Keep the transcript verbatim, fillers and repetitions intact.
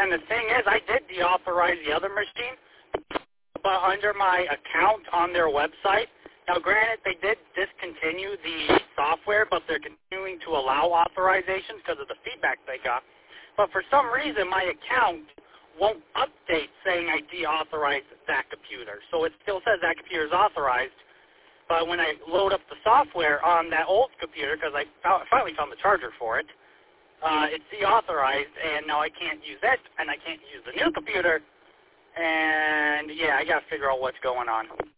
And the thing is, I did deauthorize the other machine, but under my account on their website. Now, granted, they did discontinue the software, but they're continuing to allow authorizations because of the feedback they got. But for some reason, my account won't update saying I deauthorized that computer. So it still says that computer is authorized. But when I load up the software on that old computer, because I found, finally found the charger for it, uh, it's deauthorized, and now I can't use it, and I can't use the new computer. And, yeah, I got to figure out what's going on.